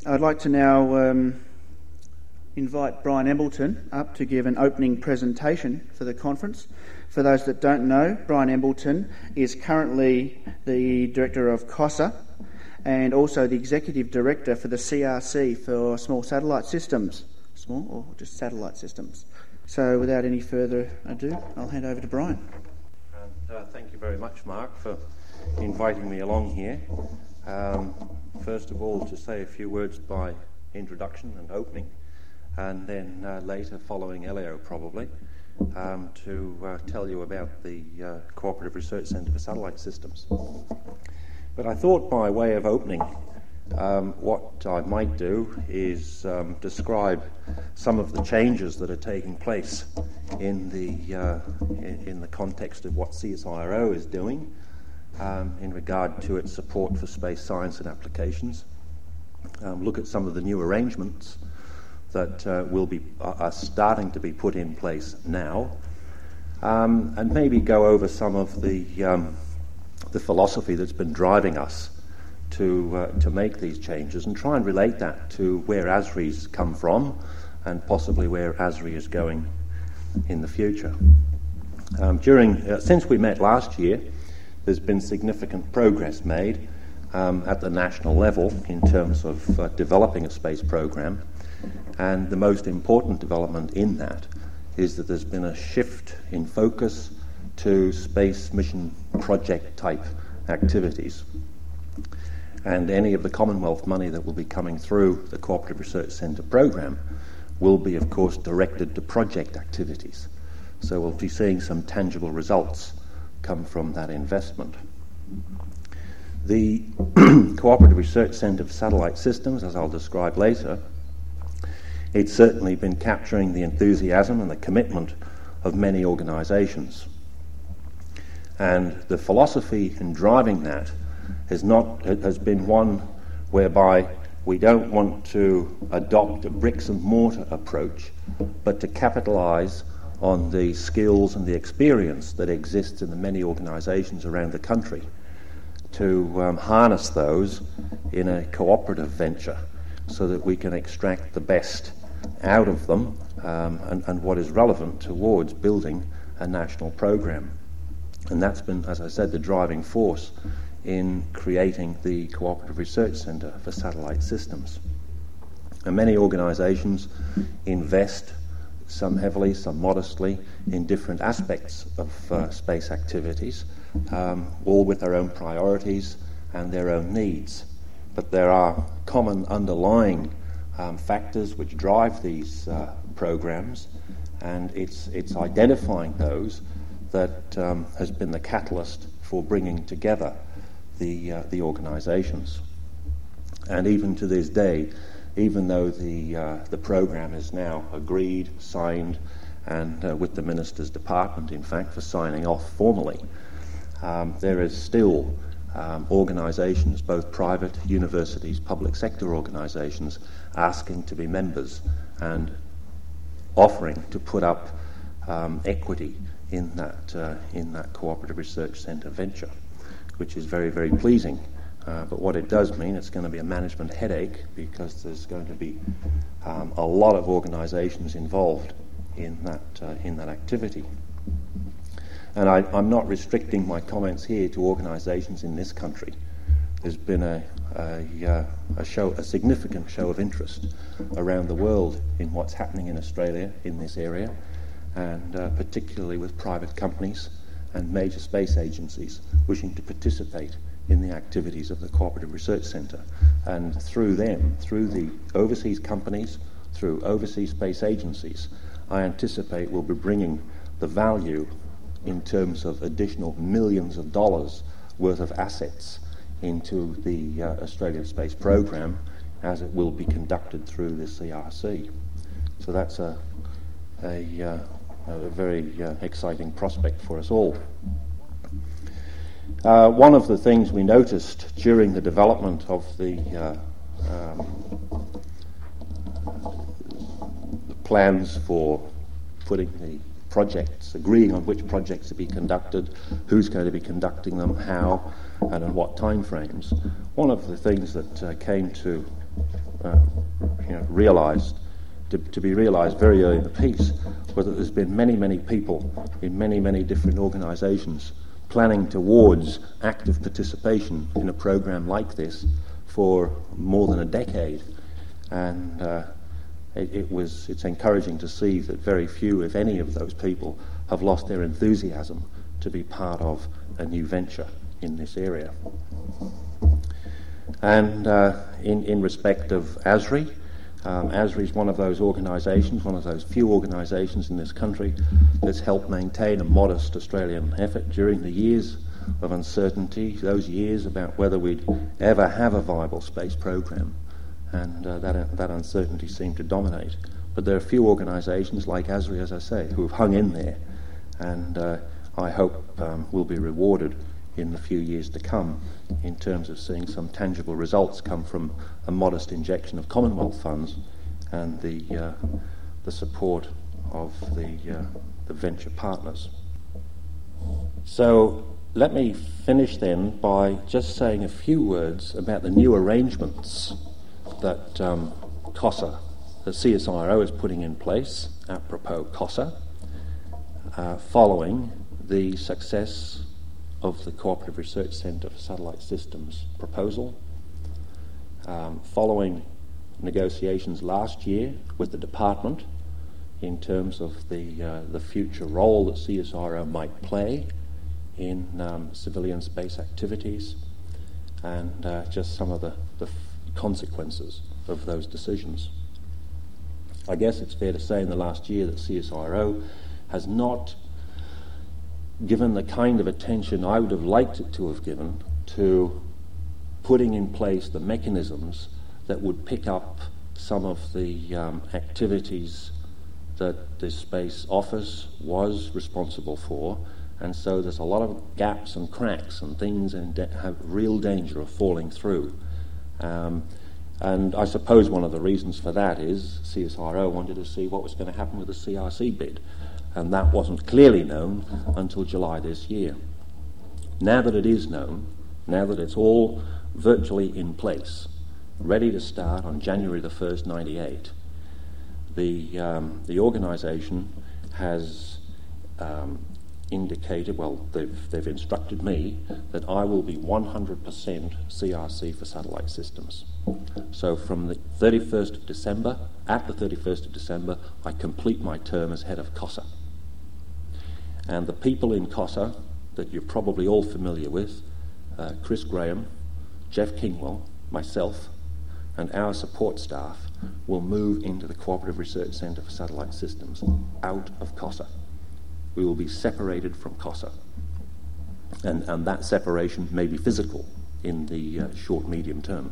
I'd like to now invite Brian Embleton up to give an opening presentation for the conference. For those that don't know, Brian Embleton is currently the Director of COSA and also the Executive Director for the CRC for Small Satellite Systems. Small or just satellite systems. So without any further ado, I'll hand over to Brian. Thank you very much, Mark, for inviting me along here. First of all, to say a few words by introduction and opening, and then later, following Elio probably, to tell you about the Cooperative Research Centre for Satellite Systems. But I thought by way of opening, what I might do is describe some of the changes that are taking place in the context of what CSIRO is doing in regard to its support for space science and applications. Look at some of the new arrangements that are starting to be put in place now, and maybe go over some of the philosophy that's been driving us to make these changes, and try and relate that to where ASRI's come from and possibly where ASRI is going in the future. Since we met last year, there's been significant progress made at the national level in terms of developing a space program, and the most important development in that is that there's been a shift in focus to space mission project type activities. And any of the Commonwealth money that will be coming through the Cooperative Research Centre program will be, of course, directed to project activities. So we'll be seeing some tangible results come from that investment. The Cooperative Research Centre for Satellite Systems, as I'll describe later, it's certainly been capturing the enthusiasm and the commitment of many organisations. And the philosophy in driving that has been one whereby we don't want to adopt a bricks and mortar approach, but to capitalise on the skills and the experience that exists in the many organisations around the country, to harness those in a cooperative venture so that we can extract the best out of them and what is relevant towards building a national programme. And that's been, as I said, the driving force in creating the Cooperative Research Centre for Satellite Systems. And many organisations invest, some heavily, some modestly, in different aspects of space activities, all with their own priorities and their own needs. But there are common underlying factors which drive these programmes, and it's identifying those that has been the catalyst for bringing together the organisations. And even to this day, even though the programme is now agreed, signed, and with the Minister's Department, in fact, for signing off formally, there is still organisations, both private, universities, public sector organisations, asking to be members and offering to put up equity in that Cooperative Research Centre venture, which is very, very pleasing. But what it does mean, it's going to be a management headache, because there's going to be a lot of organisations involved in that activity. And I'm not restricting my comments here to organisations in this country. There's been a significant show of interest around the world in what's happening in Australia in this area, and particularly with private companies and major space agencies wishing to participate in the activities of the Cooperative Research Centre. And through them, through the overseas companies, through overseas space agencies, I anticipate we'll be bringing the value in terms of additional millions of dollars worth of assets into the Australian space program, as it will be conducted through the CRC. So that's a very exciting prospect for us all. One of the things we noticed during the development of the plans for putting the projects, agreeing on which projects to be conducted, who's going to be conducting them, how, and in what time frames. One of the things that came to realised, to be realised very early in the piece, was that there's been many, many people in many, many different organisations planning towards active participation in a program like this for more than a decade. And it's encouraging to see that very few, if any, of those people have lost their enthusiasm to be part of a new venture in this area. And in respect of ASRI, ASRI is one of those organisations, one of those few organisations in this country that's helped maintain a modest Australian effort during the years of uncertainty, those years about whether we'd ever have a viable space program, and that uncertainty seemed to dominate. But there are few organisations like ASRI, as I say, who have hung in there, and I hope will be rewarded in the few years to come in terms of seeing some tangible results come from a modest injection of Commonwealth funds and the support of the venture partners. So let me finish then by just saying a few words about the new arrangements that COSA, the CSIRO, is putting in place, apropos COSA, following the success of the Cooperative Research Centre for Satellite Systems proposal, following negotiations last year with the department in terms of the future role that CSIRO might play in civilian space activities, and just some of the consequences of those decisions. I guess it's fair to say in the last year that CSIRO has not given the kind of attention I would have liked it to have given to putting in place the mechanisms that would pick up some of the activities that the Space Office was responsible for, and so there's a lot of gaps and cracks and things have real danger of falling through. And I suppose one of the reasons for that is CSIRO wanted to see what was going to happen with the CRC bid, and that wasn't clearly known until July this year. Now that it is known, now that it's all virtually in place, ready to start on January the 1st, 98, the organisation has indicated, well, they've instructed me that I will be 100% CRC for satellite systems. So from the 31st of December, at the 31st of December, I complete my term as head of COSA. And the people in COSA that you're probably all familiar with, Chris Graham, Jeff Kingwell, myself, and our support staff will move into the Cooperative Research Centre for Satellite Systems out of COSA. We will be separated from COSA. And that separation may be physical in the short-medium term.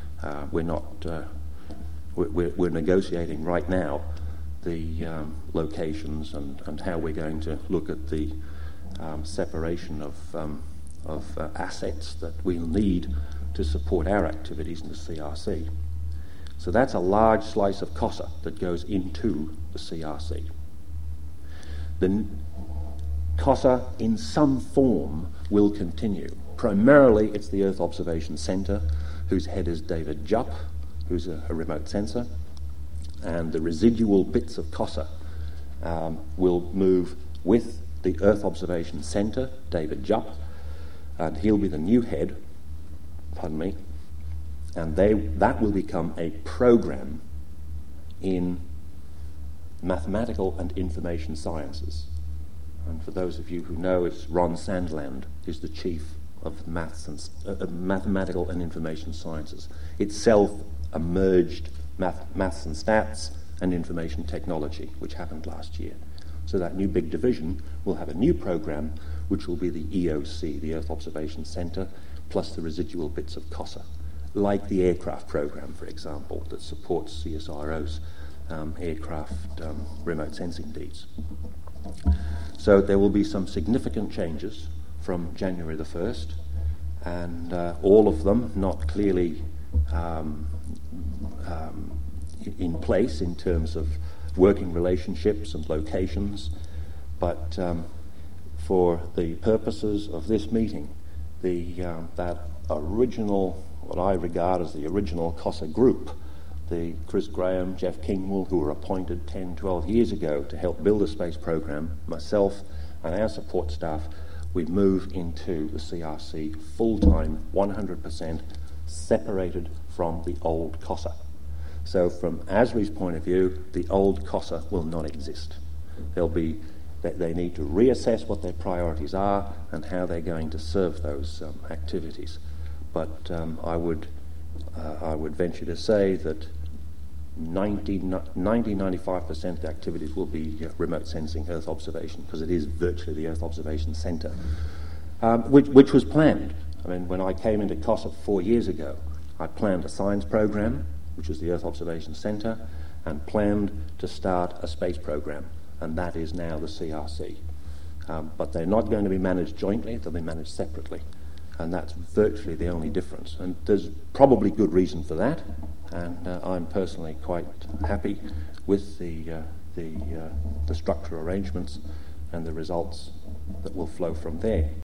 We're negotiating right now the locations and how we're going to look at the separation of assets that we'll need to support our activities in the CRC. So that's a large slice of COSA that goes into the CRC. The COSA in some form will continue. Primarily it's the Earth Observation Centre, whose head is David Jupp, who's a remote sensor, and the residual bits of COSA will move with the Earth Observation Centre, David Jupp, and he'll be the new head, and that will become a program in mathematical and information sciences. And for those of you who know, it's Ron Sandland who's the chief of mathematical and information sciences. Itself a merged maths and stats and information technology, which happened last year. So that new big division will have a new program, which will be the EOC, the Earth Observation Centre, plus the residual bits of COSA, like the aircraft program, for example, that supports CSIRO's aircraft remote sensing needs. So there will be some significant changes from January the 1st, and all of them not clearly in place in terms of working relationships and locations, but for the purposes of this meeting, that original, what I regard as the original COSA group, the Chris Graham, Jeff Kingwell, who were appointed 10, 12 years ago to help build the space program, myself and our support staff, we move into the CRC full-time, 100% separated from the old COSA. So from ASRI's point of view, the old COSA will not exist. They need to reassess what their priorities are and how they're going to serve those activities. But I would venture to say that 90-95% of the activities will be remote sensing Earth observation, because it is virtually the Earth observation centre, which was planned. I mean, when I came into COSA 4 years ago, I planned a science program, which was the Earth observation centre, and planned to start a space program, and that is now the CRC. But they're not going to be managed jointly, they'll be managed separately. And that's virtually the only difference. And there's probably good reason for that. And I'm personally quite happy with the structural arrangements and the results that will flow from there.